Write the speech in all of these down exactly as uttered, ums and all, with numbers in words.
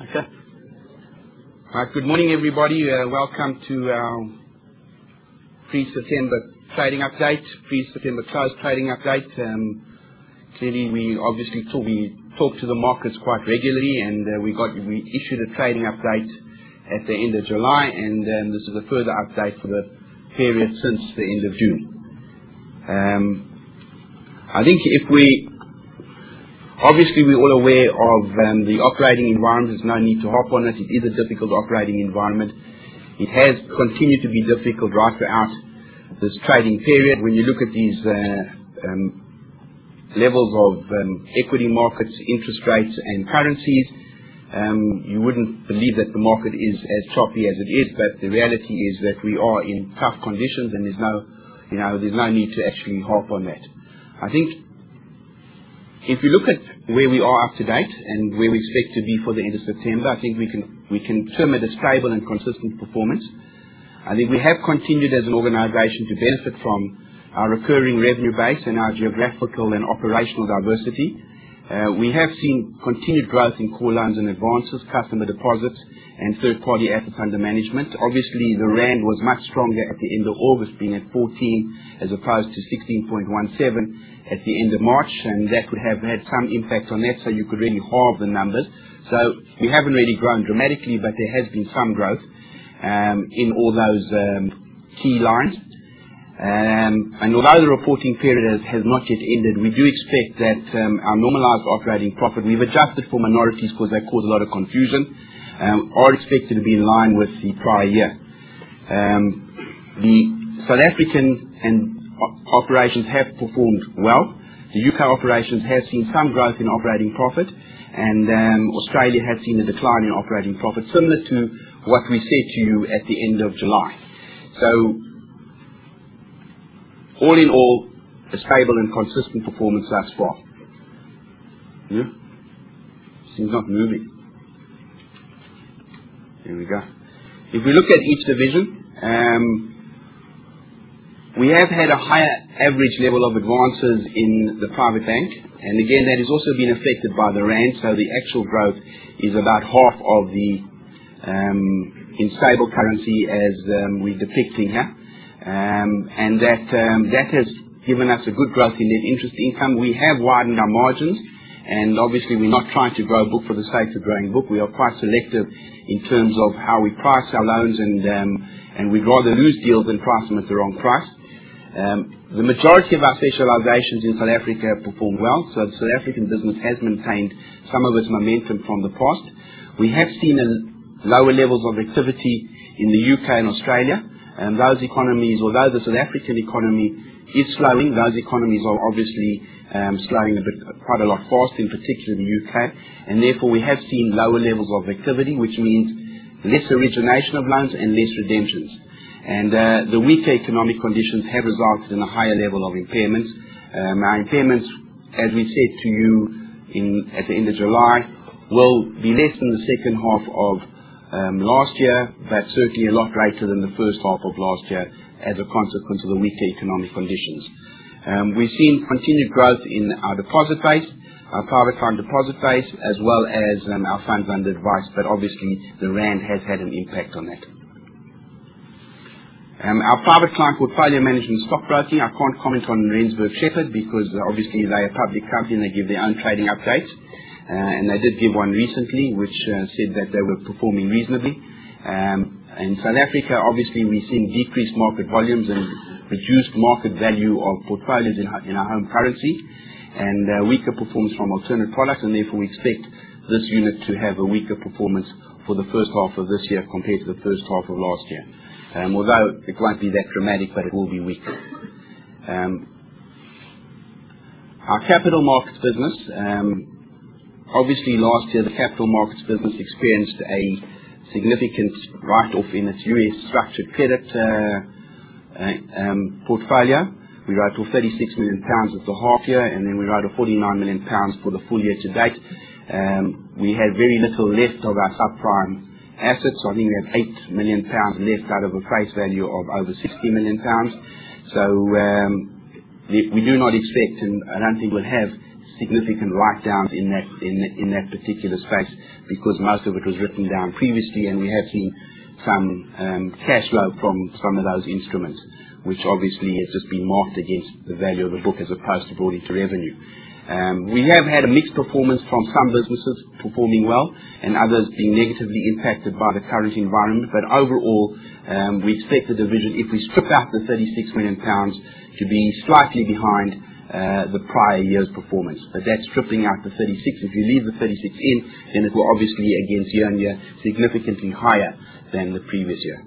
Okay. Right, good morning, everybody. Uh, welcome to our pre-September trading update, pre-September close trading update. Um, clearly, we obviously talk, we talk to the markets quite regularly, and uh, we got we issued a trading update at the end of July, and um, this is a further update for the period since the end of June. Um, I think if we Obviously, we're all aware of um, the operating environment. There's no need to hop on it. It is a difficult operating environment. It has continued to be difficult right throughout this trading period. When you look at these uh, um, levels of um, equity markets, interest rates, and currencies, um, you wouldn't believe that the market is as choppy as it is. But the reality is that we are in tough conditions, and there's no, you know, there's no need to actually hop on that. I think if you look at where we are up to date and where we expect to be for the end of September, I think we can we can term it a stable and consistent performance. I think we have continued as an organisation to benefit from our recurring revenue base and our geographical and operational diversity. Uh, we have seen continued growth in core loans and advances, customer deposits, and third-party assets under management. Obviously, the rand was much stronger at the end of August, being at fourteen as opposed to sixteen point one seven at the end of March, and that would have had some impact on that, so you could really halve the numbers. So we haven't really grown dramatically, but there has been some growth um, in all those um, key lines. Um, and although the reporting period has, has not yet ended, we do expect that um, our normalized operating profit, we've adjusted for minorities because they cause a lot of confusion, um, are expected to be in line with the prior year. Um, the South African and operations have performed well. The U K operations have seen some growth in operating profit, and um, Australia has seen a decline in operating profit, similar to what we said to you at the end of July. So, all in all, a stable and consistent performance thus far. Yeah? Seems not moving. There we go. If we look at each division, um, we have had a higher average level of advances in the private bank, and again that has also been affected by the rand, so the actual growth is about half of the um, in stable currency as um, we're depicting here, um, and that um, that has given us a good growth in net interest income. We have widened our margins, and obviously we're not trying to grow a book for the sake of growing book. We are quite selective in terms of how we price our loans, and um, and we'd rather lose deals than price them at the wrong price. Um, the majority of our specializations in South Africa have performed well, so the South African business has maintained some of its momentum from the past. We have seen a lower levels of activity in the U K and Australia, and those economies, although the South African economy is slowing, those economies are obviously um, slowing a bit, quite a lot faster, in particular the U K, and therefore we have seen lower levels of activity, which means less origination of loans and less redemptions. And uh, the weaker economic conditions have resulted in a higher level of impairments. Um, our impairments, as we said to you in, at the end of July, will be less than the second half of um, last year, but certainly a lot greater than the first half of last year as a consequence of the weaker economic conditions. Um, we've seen continued growth in our deposit base, our private client deposit base, as well as um, our funds under advice, but obviously the rand has had an impact on that. Um, our private client portfolio management and stockbroking, I can't comment on Rensburg Shepherd because uh, obviously they're a public company and they give their own trading updates. Uh, and they did give one recently which uh, said that they were performing reasonably. Um, in South Africa, obviously we're seeing decreased market volumes and reduced market value of portfolios in, in our home currency, and uh, weaker performance from alternate products, and therefore we expect this unit to have a weaker performance for the first half of this year compared to the first half of last year. Um, although it won't be that dramatic, but it will be weak. Um, our capital markets business, um, obviously last year the capital markets business experienced a significant write-off in its U S structured credit uh, uh, um, portfolio. We wrote off thirty-six million pounds at the half year, and then we wrote off forty-nine million pounds for the full year to date. Um, we had very little left of our subprime assets. I think we have eight million pounds left out of a face value of over sixty million pounds. So um, we do not expect, and I don't think we'll have significant write-downs in that in, in that particular space because most of it was written down previously, and we have seen some um, cash flow from some of those instruments, which obviously has just been marked against the value of the book as opposed to brought into revenue. Um, we have had a mixed performance from some businesses performing well and others being negatively impacted by the current environment, but overall um, we expect the division, if we strip out the thirty-six million pounds, to be slightly behind uh, the prior year's performance. But that's stripping out the thirty-six. If you leave the thirty-six in, then it will obviously against year on year significantly higher than the previous year.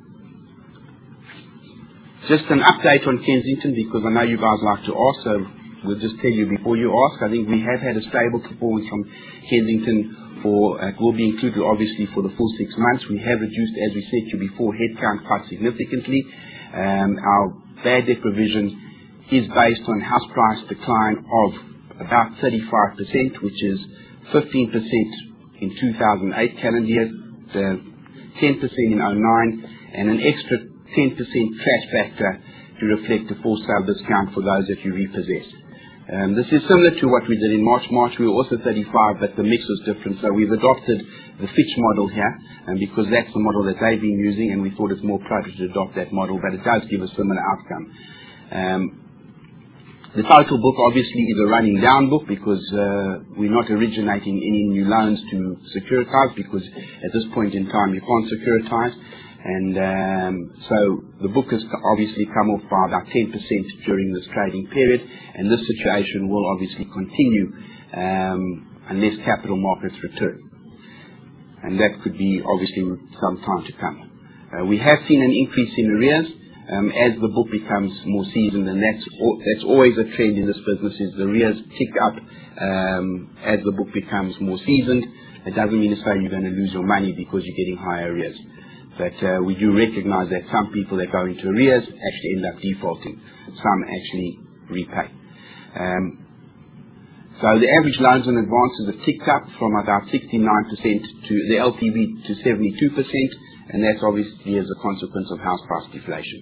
Just an update on Kensington, because I know you guys like to ask, so we'll just tell you before you ask. I think we have had a stable performance from Kensington for, uh, it will be included obviously for the full six months. We have reduced, as we said to you before, headcount quite significantly. Um, our bad debt provision is based on house price decline of about thirty-five percent, which is fifteen percent in two thousand eight calendar year, ten percent in oh nine, and an extra ten percent cash factor to reflect the for sale discount for those that you repossess. Um, this is similar to what we did in March. March we were also thirty-five, but the mix was different. So we've adopted the Fitch model here, and because that's the model that they've been using, and we thought it's more appropriate to adopt that model, but it does give a similar outcome. Um, the total book obviously is a running down book because uh, we're not originating any new loans to securitize, because at this point in time you can't securitize. And um, so the book has obviously come off by about ten percent during this trading period, and this situation will obviously continue um, unless capital markets return. And that could be obviously some time to come. Uh, we have seen an increase in arrears um, as the book becomes more seasoned, and that's, that's always a trend in this business, is the arrears tick up um, as the book becomes more seasoned. It doesn't mean to say you're going to lose your money because you're getting higher arrears. But uh, we do recognize that some people that go into arrears actually end up defaulting. Some actually repay. Um, so the average loans and advances have ticked up from about sixty-nine percent to the L T V to seventy-two percent, and that's obviously as a consequence of house price deflation.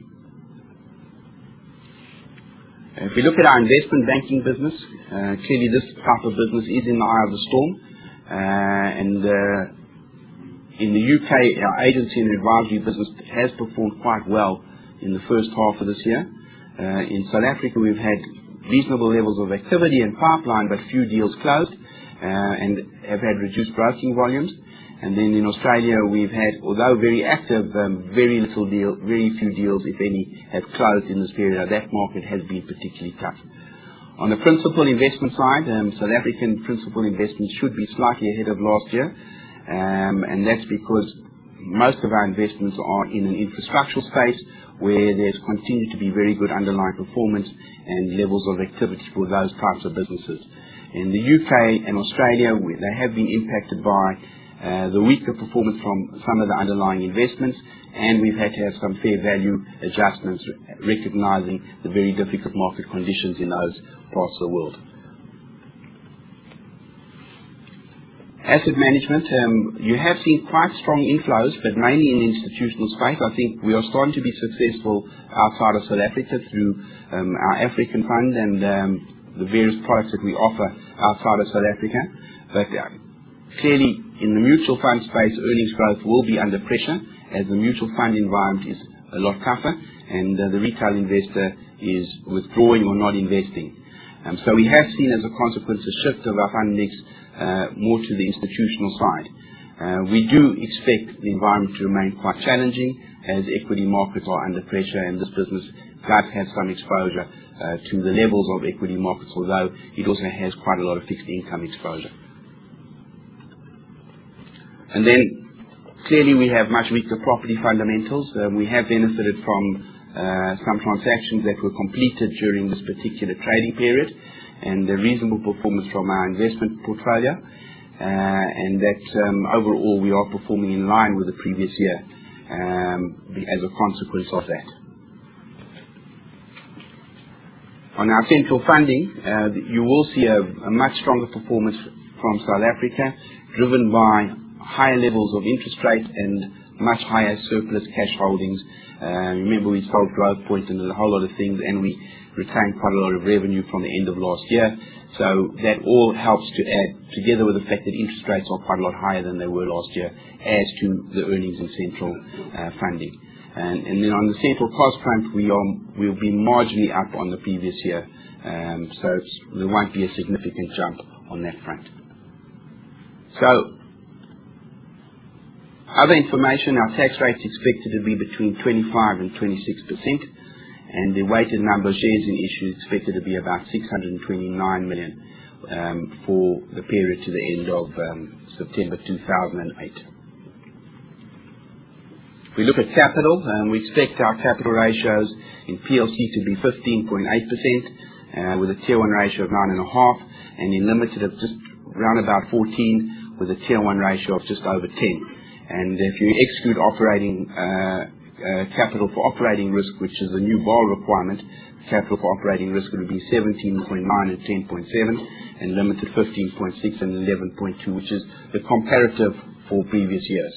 If we look at our investment banking business, uh, clearly this type of business is in the eye of the storm, uh, and uh, in the U K, our agency and advisory business has performed quite well in the first half of this year. Uh, in South Africa, we've had reasonable levels of activity and pipeline, but few deals closed, uh, and have had reduced broking volumes. And then in Australia, we've had, although very active, um, very little deal, very few deals, if any, have closed in this period. That market has been particularly tough. On the principal investment side, um, South African principal investments should be slightly ahead of last year. Um, and that's because most of our investments are in an infrastructural space where there's continued to be very good underlying performance and levels of activity for those types of businesses. In the U K and Australia, we, they have been impacted by uh, the weaker performance from some of the underlying investments, and we've had to have some fair value adjustments, recognizing the very difficult market conditions in those parts of the world. Asset management, um, you have seen quite strong inflows, but mainly in the institutional space. I think we are starting to be successful outside of South Africa through um, our African fund and um, the various products that we offer outside of South Africa. But uh, clearly, in the mutual fund space, earnings growth will be under pressure as the mutual fund environment is a lot tougher, and uh, the retail investor is withdrawing or not investing. Um, so we have seen, as a consequence, a shift of our fund mix Uh, more to the institutional side. Uh, we do expect the environment to remain quite challenging as equity markets are under pressure, and this business does have some exposure uh, to the levels of equity markets, although it also has quite a lot of fixed income exposure. And then clearly we have much weaker property fundamentals. Uh, we have benefited from uh, some transactions that were completed during this particular trading period, and a reasonable performance from our investment portfolio, uh, and that um, overall we are performing in line with the previous year um, as a consequence of that. On our central funding, uh, you will see a, a much stronger performance from South Africa, driven by higher levels of interest rate and much higher surplus cash holdings. Uh, remember, we sold Growthpoint and a whole lot of things, and we retained quite a lot of revenue from the end of last year. So that all helps to add, together with the fact that interest rates are quite a lot higher than they were last year, as to the earnings in central uh, funding. And, and then on the central cost front, we are, we'll be marginally up on the previous year. Um, so it's, there won't be a significant jump on that front. So, other information, our tax rate is expected to be between twenty-five and twenty-six percent, and the weighted number of shares in issue is expected to be about six hundred twenty-nine million um, for the period to the end of um, September two thousand eight. If we look at capital, um, we expect our capital ratios in P L C to be fifteen point eight percent, uh, with a Tier one ratio of nine point five, and in Limited of just around about fourteen, with a Tier one ratio of just over ten. And if you exclude operating uh, uh, capital for operating risk, which is a new B A L requirement, capital for operating risk would be seventeen point nine and ten point seven, and Limited fifteen point six and eleven point two, which is the comparative for previous years.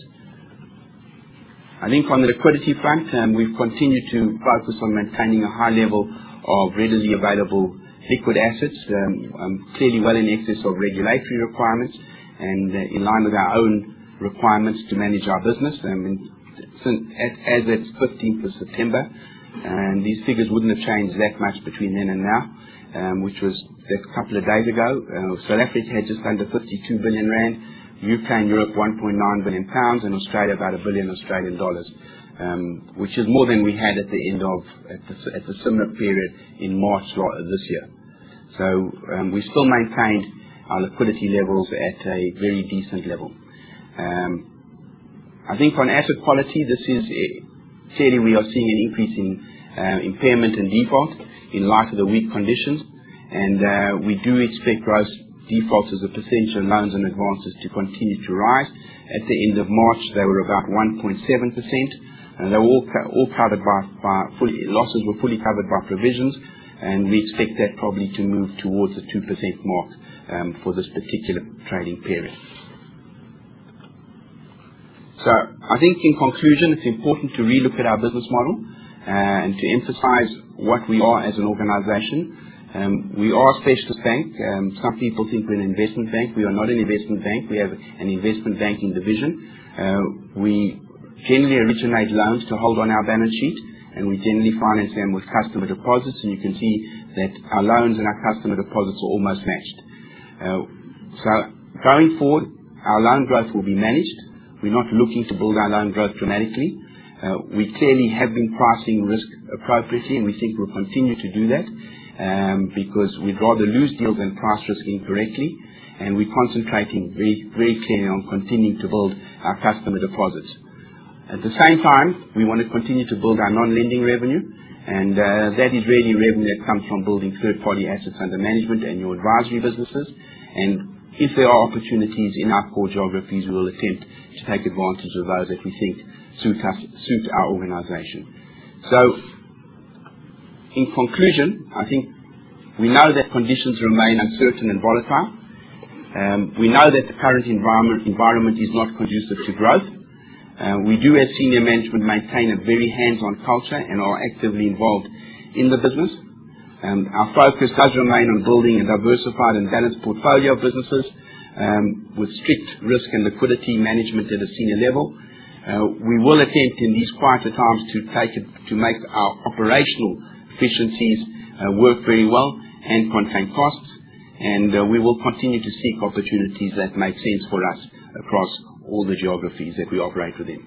I think on the liquidity front, um, we've continued to focus on maintaining a high level of readily available liquid assets, um, um, clearly well in excess of regulatory requirements, and uh, in line with our own requirements to manage our business. Um, and since, as at fifteenth of September, and these figures wouldn't have changed that much between then and now, um, which was a couple of days ago. Uh, South Africa had just under fifty-two billion rand, U K and Europe one point nine billion pounds, and Australia about a billion Australian dollars, um, which is more than we had at the end of at the, at the similar period in March this year. So um, we still maintained our liquidity levels at a very decent level. Um, I think on asset quality, this is uh, clearly we are seeing an increase in uh, impairment and default in light of the weak conditions, and uh, we do expect gross defaults as a percentage of loans and advances to continue to rise. At the end of March, they were about one point seven percent, and they were all, co all covered by, by fully, losses were fully covered by provisions, and we expect that probably to move towards the two percent mark um, for this particular trading period. So I think in conclusion, it's important to relook at our business model uh, and to emphasize what we are as an organization. Um, we are a specialist bank. Um, some people think we're an investment bank. We are not an investment bank. We have an investment banking division. Uh, we generally originate loans to hold on our balance sheet, and we generally finance them with customer deposits, and you can see that our loans and our customer deposits are almost matched. Uh, so going forward, our loan growth will be managed. We're not looking to build our loan growth dramatically. Uh, we clearly have been pricing risk appropriately, and we think we'll continue to do that um, because we'd rather lose deals than price risk incorrectly, and we're concentrating very, very clearly on continuing to build our customer deposits. At the same time, we want to continue to build our non-lending revenue, and uh, that is really revenue that comes from building third-party assets under management and your advisory businesses. And if there are opportunities in our core geographies, we will attempt to take advantage of those that we think suit us, suit our organization. So, in conclusion, I think we know that conditions remain uncertain and volatile. Um, we know that the current environment, environment is not conducive to growth. Uh, we do, as senior management, maintain a very hands-on culture and are actively involved in the business. Um, our focus does remain on building a diversified and balanced portfolio of businesses um, with strict risk and liquidity management at a senior level. Uh, we will attempt in these quieter times to take it, to make our operational efficiencies uh, work very well and contain costs, and uh, we will continue to seek opportunities that make sense for us across all the geographies that we operate within.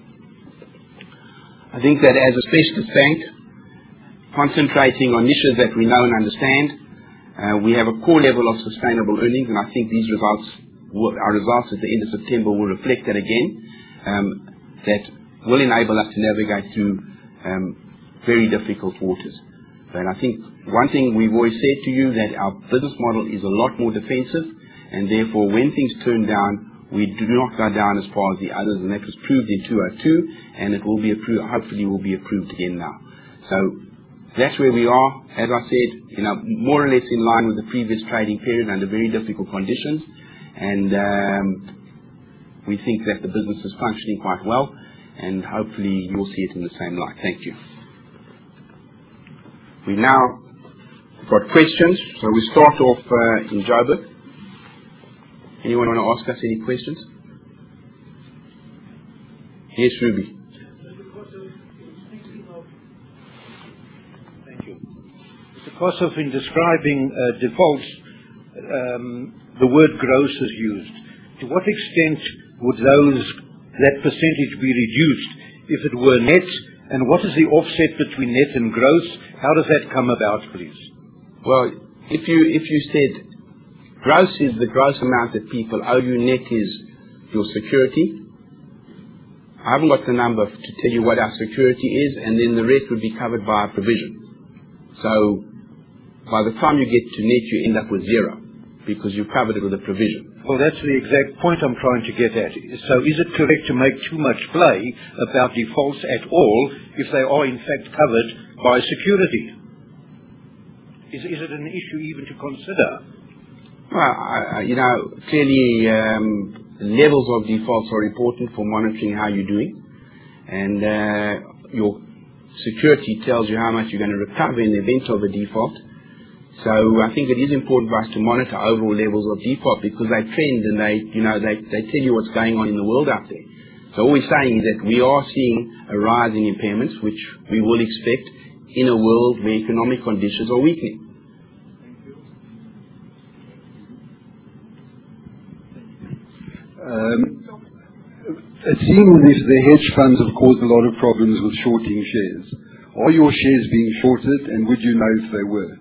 I think that as a specialist bank, concentrating on niches that we know and understand, uh, we have a core level of sustainable earnings, and I think these results, will, our results at the end of September will reflect that again, um, that will enable us to navigate through um, very difficult waters. And I think one thing we've always said to you, that our business model is a lot more defensive, and therefore when things turn down, we do not go down as far as the others, and that was proved in two thousand two, and it will be approved, hopefully will be approved again now. So that's where we are. As I said, you know, more or less in line with the previous trading period under very difficult conditions, and um, we think that the business is functioning quite well. and hopefully you'll see it in the same light. Thank you. We now got questions, so we start off uh, in Joburg. Anyone want to ask us any questions? Yes, Ruby. Thank you. Mister Kossoff, in describing uh, defaults, um, the word gross is used. To what extent would those that percentage be reduced if it were net? And what is the offset between net and gross? How does that come about, please? Well, if you if you said gross is the gross amount that people owe you, net is your security. I haven't got the number to tell you what our security is, and then the rest would be covered by a provision. So by the time you get to net, you end up with zero because you covered it with a provision. Well, that's the exact point I'm trying to get at. So is it correct to make too much play about defaults at all if they are in fact covered by security? Is, is it an issue even to consider? Well, I, I, you know, clearly um, levels of defaults are important for monitoring how you're doing. And uh, your security tells you how much you're going to recover in the event of a default. So I think it is important for us to monitor overall levels of default because they trend and they, you know, they, they tell you what's going on in the world out there. So all we're saying is that we are seeing a rise in impairments, which we will expect in a world where economic conditions are weakening. Um, it seems as if the hedge funds have caused a lot of problems with shorting shares. Are your shares being shorted, and would you know if they were?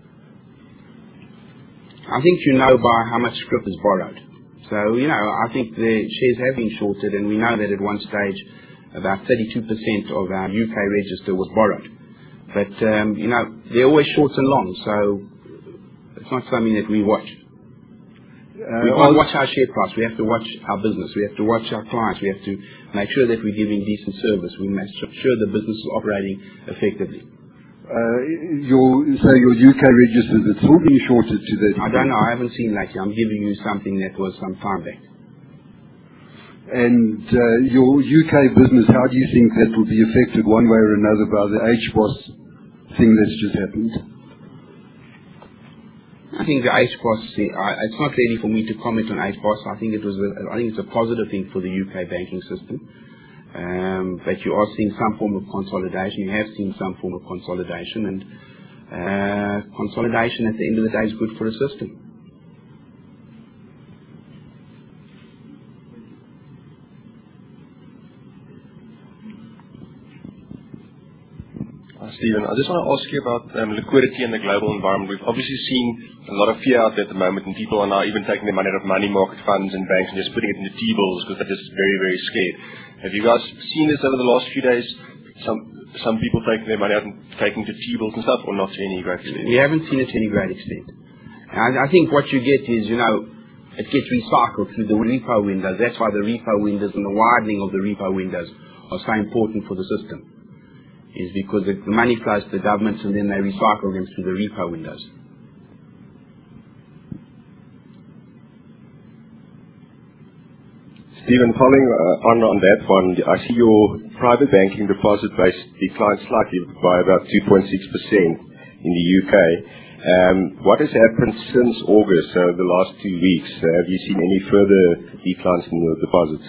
I think you know by how much scrip is borrowed. So, you know, I think the shares have been shorted, and we know that at one stage about thirty-two percent of our U K register was borrowed. But, um, you know, they're always shorts and longs, so it's not something that we watch. Uh, we can't watch our share price. We have to watch our business. We have to watch our clients. We have to make sure that we're giving decent service. We make sure the business is operating effectively. Uh, your, so your U K registers, it's still being shorted to that? I don't know. I haven't seen lately. I'm giving you something that was some time back. And uh, your U K business, how do you think that will be affected one way or another by the H B O S thing that's just happened? I think the H B O S, it's not ready for me to comment on H B O S. I think it was, a, I think it's a positive thing for the U K banking system. Um, but you are seeing some form of consolidation. You have seen some form of consolidation, and uh, consolidation at the end of the day is good for a system. Stephen, I just want to ask you about um, liquidity in the global environment. We've obviously seen a lot of fear out there at the moment, and people are now even taking their money out of money market funds and banks and just putting it into T-bills because they're just very, very scared. Have you guys seen this over the last few days? Some some people taking their money out and taking to T-bills and stuff, or not to any great extent? We haven't seen it to any great extent. And I think what you get is, you know, it gets recycled through the repo windows. That's why the repo windows and the widening of the repo windows are so important for the system. Is because the money flows to the governments and then they recycle them through the repo windows. Stephen, following uh, on on that one, I see your private banking deposit base declined slightly by about two point six percent in the U K. Um, what has happened since August, uh, the last two weeks? Uh, have you seen any further declines in the deposits?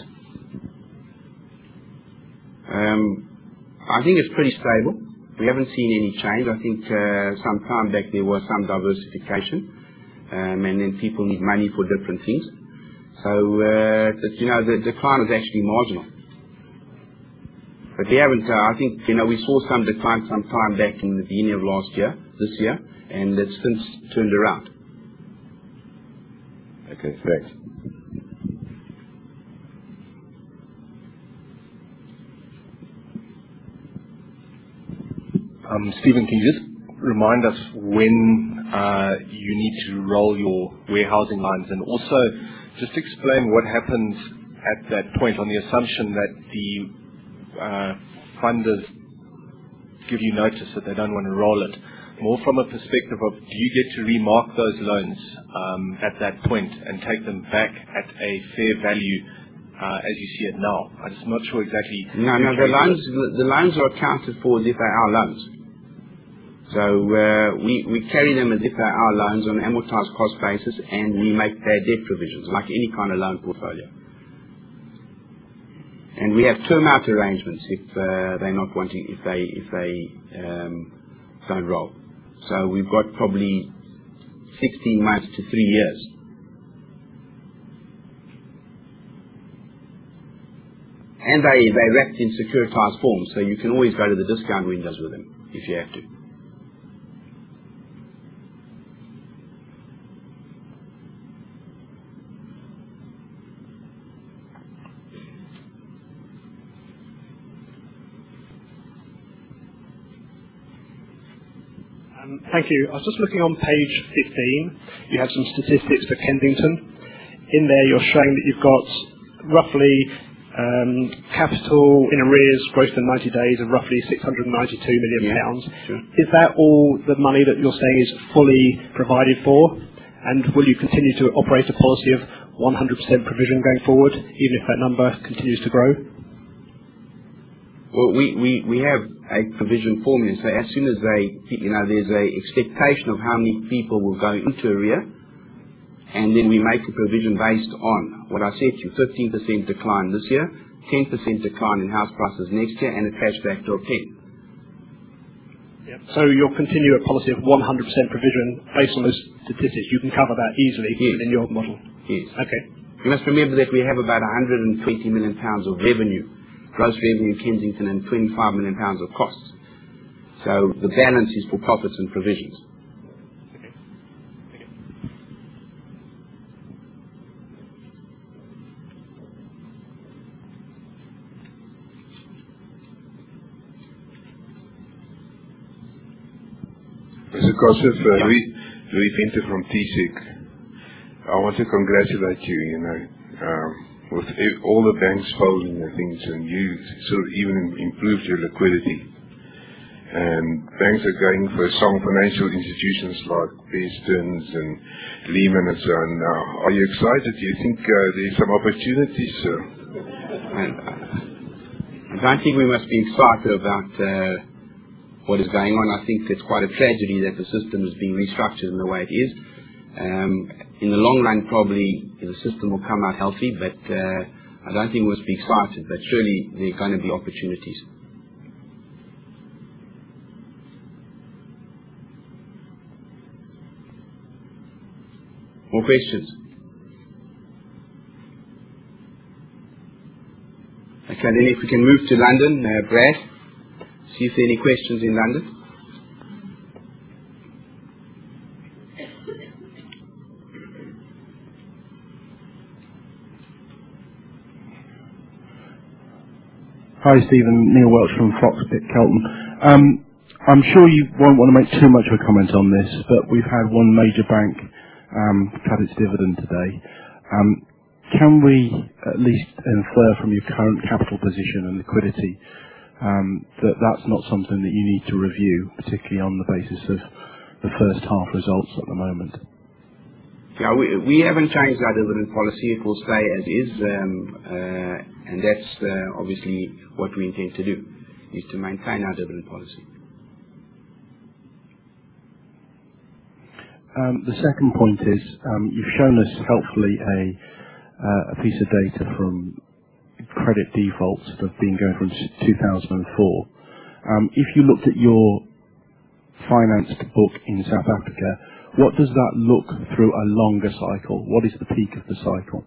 Um, I think it's pretty stable. We haven't seen any change. I think uh, some time back there was some diversification, um, and then people need money for different things. So, uh, that, you know, the decline is actually marginal. But we haven't, uh, I think, you know, we saw some decline some time back in the beginning of last year, this year, and it's since turned around. Okay, thanks. Um, Stephen, can you just remind us when uh, you need to roll your warehousing lines, and also just explain what happens at that point on the assumption that the uh, funders give you notice that they don't want to roll it, more from a perspective of do you get to remark those loans um, at that point and take them back at a fair value uh, as you see it now? I'm just not sure exactly. No, no, the loans, the loans are accounted for as if they are loans. So uh, we, we carry them as if they are loans on an amortized cost basis, and we make bad debt provisions, like any kind of loan portfolio. And we have term out arrangements if uh, they're not wanting, if they, if they um, don't roll. So we've got probably sixteen months to three years. And they, they're wrapped in securitized forms, so you can always go to the discount windows with them if you have to. Um, thank you. I was just looking on page fifteen. You have some statistics for Kensington. In there, you're showing that you've got roughly um, capital in arrears greater than ninety days of roughly six hundred ninety-two million pounds. Yeah, sure. Is that all the money that you're saying is fully provided for? And will you continue to operate a policy of one hundred percent provision going forward, even if that number continues to grow? Well, we, we, we have a provision formula, so as soon as they, you know, there's a expectation of how many people will go into arrear, and then we make a provision based on what I said to you, fifteen percent decline this year, ten percent decline in house prices next year, and a cash factor of ten. Yep. So you'll continue a policy of one hundred percent provision based on those statistics. You can cover that easily Yes. within your model. Yes. Okay. You must remember that we have about one hundred twenty million pounds of revenue, gross revenue in Kensington, and twenty-five million pounds of costs. So the balance is for profits and provisions. Okay. Okay. Mister Kossef, uh, Louis, Louis Venter from T S E C. I want to congratulate you, you know, um, with e- all the banks folding and things, and you sort of even improved your liquidity. And banks are going for some financial institutions like Bear Stearns and Lehman and so on now. Are you excited? Do you think uh, there's some opportunities, sir? And I don't think we must be excited about uh, what is going on. I think it's quite a tragedy that the system is being restructured in the way it is. Um, in the long run, probably the system will come out healthy, but uh, I don't think we must be excited. But surely there are going to be opportunities. More questions? Okay, then if we can move to London, uh, Brad, see if there are any questions in London. Hi, Stephen. Neil Welch from Foxpit, Kelton. Um, I'm sure you won't want to make too much of a comment on this, but we've had one major bank um, cut its dividend today. Um, can we at least infer from your current capital position and liquidity um, that that's not something that you need to review, particularly on the basis of the first half results at the moment? Yeah, we, we haven't changed our dividend policy. It will stay as is, um, uh, and that's uh, obviously what we intend to do, is to maintain our dividend policy. Um, the second point is um, you've shown us helpfully a, uh, a piece of data from credit defaults that have been going from two thousand four. Um, if you looked at your financed book in South Africa, what does that look through a longer cycle? What is the peak of the cycle?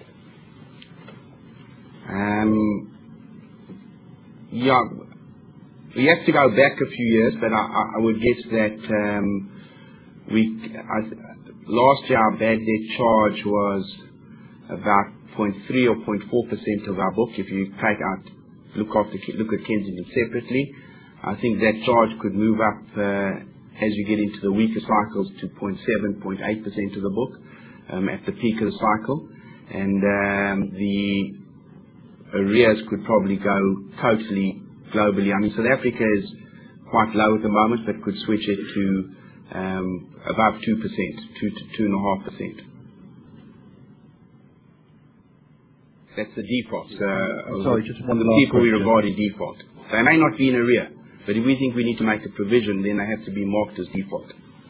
Um, yeah, we have to go back a few years, but I, I would guess that um, we I, last year our bad debt charge was about zero point three or zero point four percent of our book. If you take out look after look at Kensington separately, I think that charge could move up uh, as you get into the weaker cycles to zero point seven, zero point eight percent of the book um, at the peak of the cycle, and um, the arrears could probably go totally globally. I mean, South Africa is quite low at the moment, but could switch it to um, above two percent, two to two and a half percent. That's the default. Uh, Sorry, just one the last people we question. regard as default. They may not be in arrear, but if we think we need to make a provision, then they have to be marked as default.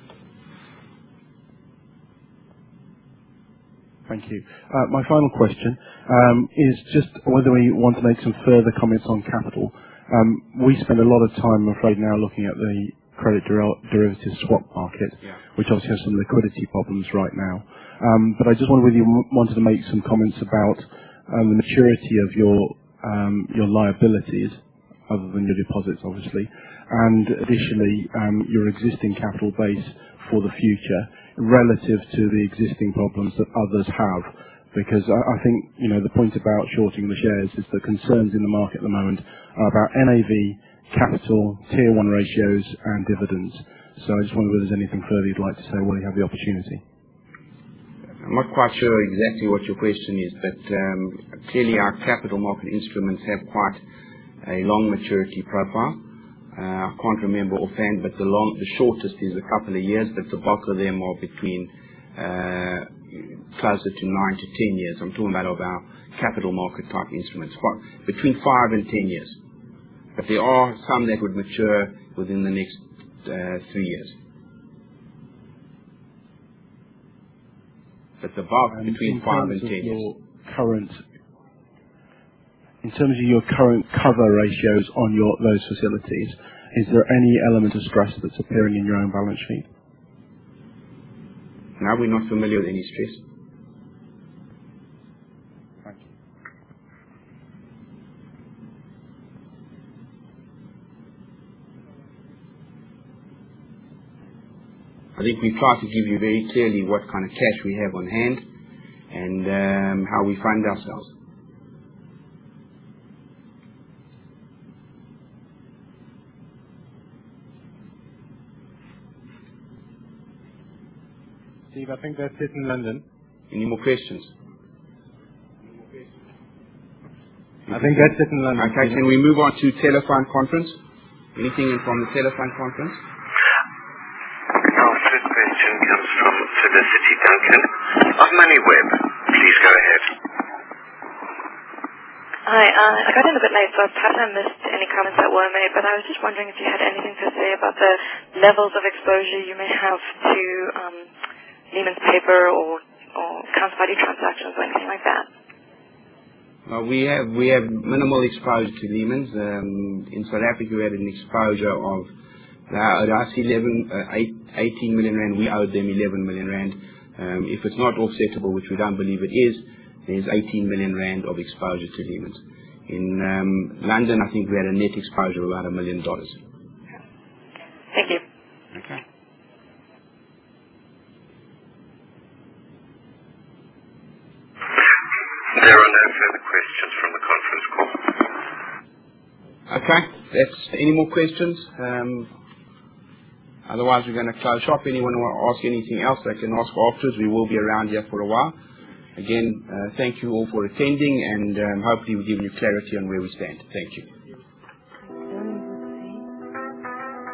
Thank you. Uh, my final question um, is just whether we want to make some further comments on capital. Um, we spend a lot of time, I'm afraid, now looking at the credit der- derivative swap market, Yeah. which obviously has some liquidity problems right now. Um, but I just wondered whether you m- wanted to make some comments about um, the maturity of your um, your liabilities, other than your deposits, obviously, and additionally um, your existing capital base for the future relative to the existing problems that others have. Because I, I think, you know, the point about shorting the shares is the concerns in the market at the moment are about N A V, capital, tier one ratios, and dividends. So I just wonder whether there's anything further you'd like to say while you have the opportunity. I'm not quite sure exactly what your question is, but um, clearly our capital market instruments have quite a long maturity profile. Uh, I can't remember offhand, but the long, the shortest is a couple of years, but the bulk of them are between uh, closer to nine to ten years. I'm talking about of our capital market type instruments, Fi- between five and ten years. But there are some that would mature within the next uh, three years. But the bulk And between in five terms and of ten years. your current, in terms of your current cover ratios on your those facilities, is there any element of stress that's appearing in your own balance sheet? Now we're not familiar with any stress. Thank you. I think we try to give you very clearly what kind of cash we have on hand and um, how we fund ourselves. Steve, I think that's it in London. Any more questions? I think that's it in London. Okay, can we move on to telephone conference? Anything in from the telephone conference? Our first question comes from Felicity Duncan of MoneyWeb. Please go ahead. Hi, uh, I got in a bit late, so perhaps I missed any comments that were made, but I was just wondering if you had anything to say about the levels of exposure you may have to um, Lehman's paper or, or counterparty transactions or anything like that. Well, we have we have minimal exposure to Lehman's. Um, in South Africa, we had an exposure of uh, us eleven, uh, eight, eighteen million rand. We owed them eleven million rand. Um, if it's not offsettable, which we don't believe it is, there's eighteen million rand of exposure to Lehman's. In um, London, I think we had a net exposure of about a million dollars. Thank you. Okay. There are no further questions from the conference call. Okay. That's any more questions? Um, otherwise, we're going to close shop. Anyone want to ask anything else, they can ask afterwards. We will be around here for a while. Again, uh, thank you all for attending, and um, hopefully we've given you clarity on where we stand. Thank you.